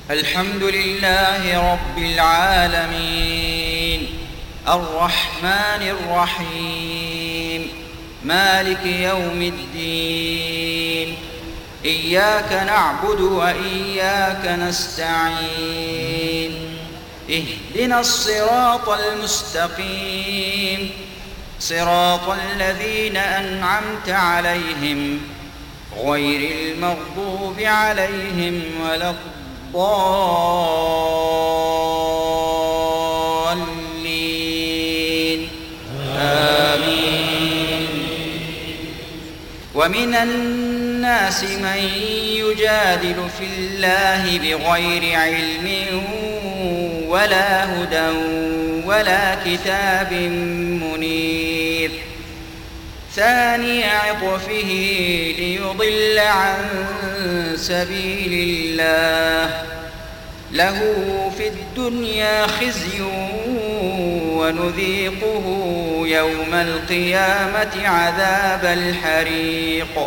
الحمد لله رب العالمين الرحمن الرحيم مالك يوم الدين إياك نعبد وإياك نستعين اهدنا الصراط المستقيم صراط الذين أنعمت عليهم غير المغضوب عليهم ولا الضالين آمين. ومن الناس من يجادل في الله بغير علم ولا هدى ولا كتاب منير ثاني عطفه ليضل عن سبيل الله له في الدنيا خزي ونذيقه يوم القيامة عذاب الحريق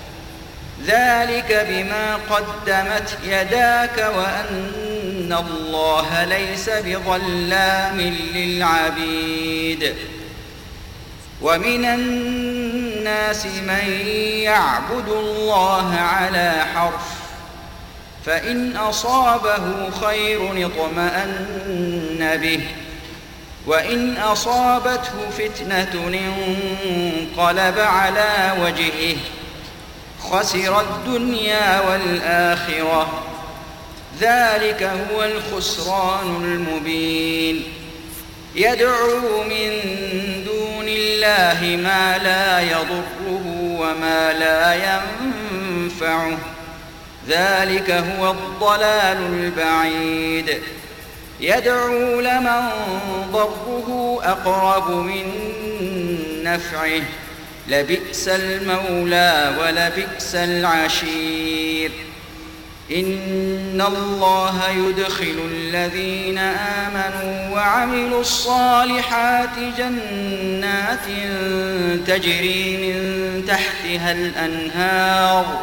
ذلك بما قدمت يداك وأن الله ليس بظلام للعبيد. ومن الناس من يعبد الله على حرف فإن أصابه خير اطمأن به وإن أصابته فتنة انقلب على وجهه خسر الدنيا والآخرة ذلك هو الخسران المبين. يدعو من دون الله ما لا يضره وما لا ينفعه ذلك هو الضلال البعيد. يدعو لمن ضره أقرب من نفعه لبئس المولى ولبئس العشير. إن الله يدخل الذين آمنوا وعملوا الصالحات جنات تجري من تحتها الأنهار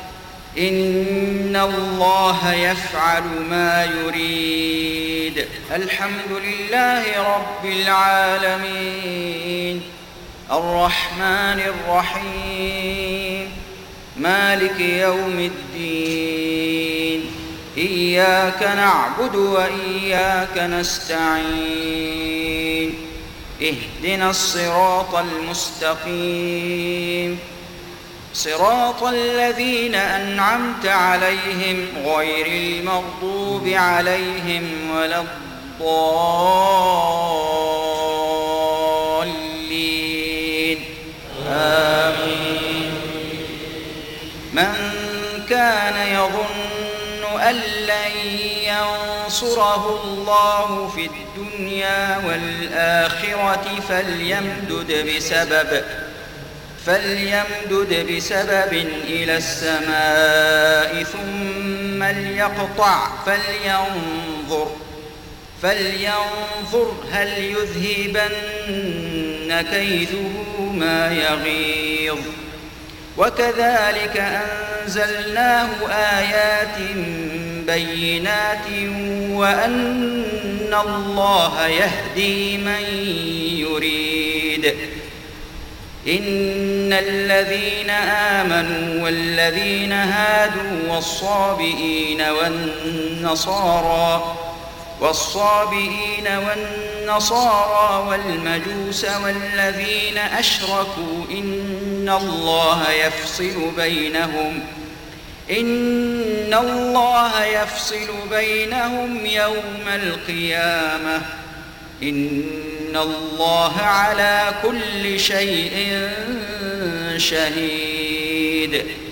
إن الله يفعل ما يريد. الحمد لله رب العالمين الرحمن الرحيم مالك يوم الدين إياك نعبد وإياك نستعين اهدنا الصراط المستقيم صراط الذين أنعمت عليهم غير المغضوب عليهم ولا الضالين آمين. من كان يظن أن لن ينصره الله في الدنيا والآخرة فليمدد بسبب إلى السماء ثم ليقطع فلينظر هل يذهبن كيده ما يغيظ. وكذلك أنزلناه آيات بينات وأن الله يهدي من يريد. إن الذين آمنوا والذين هادوا والصابئين والنصارى والمجوس والذين أشركوا إن الله يفصل بينهم يوم القيامة إن الله على كل شيء شهيد.